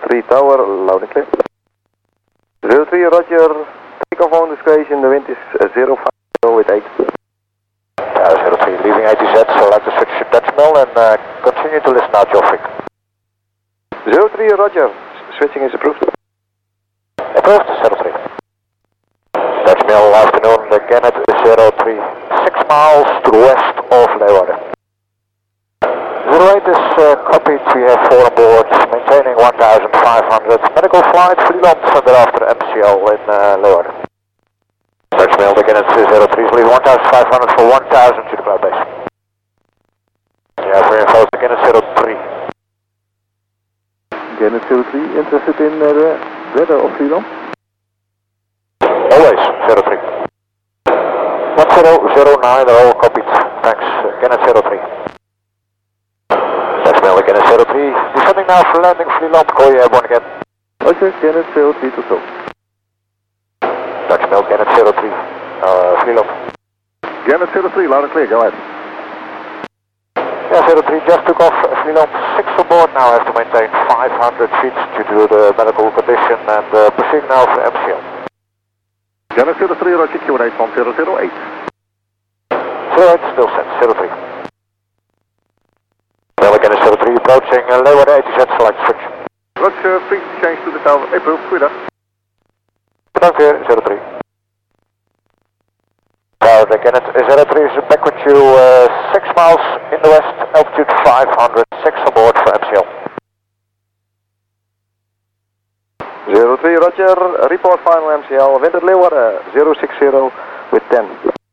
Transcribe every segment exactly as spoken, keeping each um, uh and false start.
three Tower, loud and clear. zero three Roger, takeoff on discretion, the wind is uh, zero five zero with eight. Tower zero three, leaving A T Z, so I'd like to switch to Dutch mill and uh, continue to listen out your freak. zero three Roger, switching is approved. Approved, zero three. Dutch mill, afternoon, the Gannett zero three, six miles to the west of Leeuwarden. zero eight is uh, copied, we have four on board, maintaining one thousand five hundred, medical flight, Vlieland, and thereafter M C L in uh, Leeuwarden. Dutch mail, the Gannett zero three is leaving one thousand five hundred for one thousand to the cloud base. Yeah, for info, the Gannett zero three. Gannett zero three, interested in uh, the weather of Vlieland? Always, zero three. one zero zero nine, all copied, thanks, uh, Gannett zero three. Dutch mail, the Gannett zero three, descending now for landing Vlieland, call you airborne again. Roger, Gannett zero three to go. Dutch mail, Gannett zero three, uh, Vlieland. Gannett zero three, loud and clear, go ahead. Yeah, zero three just took off, Vlieland, six on board now, have to maintain five hundred feet due to the medical condition and uh, proceeding now for M C L. Gannett zero three, Roger, Q eight one zero zero eight. zero eight, still set, zero three. Well, Gannett zero three approaching uh, Leeuwarden A T Z, select switch. Roger, free change to the tower, approved, goeiedag. Bedankt weer, zero three. Tower, the Gannett zero three is back with you, uh, six miles in the west, altitude five hundred, six on board for M C L. zero three Roger, report final M C L, wind at Leeuwarden, zero six zero with ten.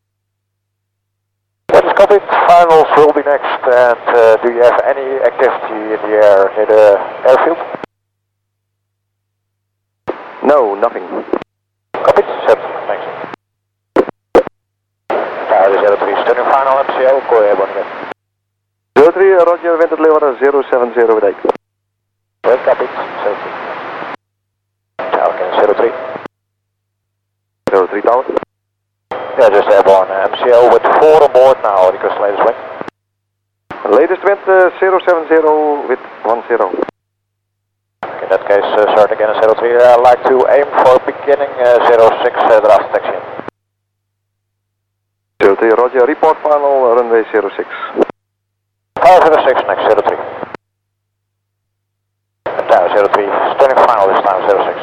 That is copied, finals will be next, and uh, do you have any activity in the air near the airfield? No, nothing. Copied, set, thanks. Tower zero three, turning final M C L, call you airborne again. zero three Roger, wind at Leeuwarden, zero seven zero with eight. Well, copied, zero three. Tower again, zero three. zero three Tower. Yeah, just airborne uh, M C L with four on board now, request latest wind. Latest wind uh, zero seven zero with one zero. In that case, uh, start again zero three, uh, I'd like to aim for beginning uh, zero six, uh, thereafter taxi in. zero three Roger, report final, runway zero six. five zero six, next zero three. And Tower zero three, turning final this time, zero six.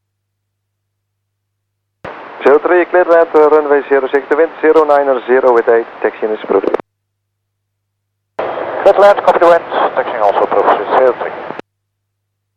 zero three, clear land, uh, runway zero six, the wind zero nine zero with eight, taxi is approved. Clear land, copy the wind, taxiing also approved, zero three.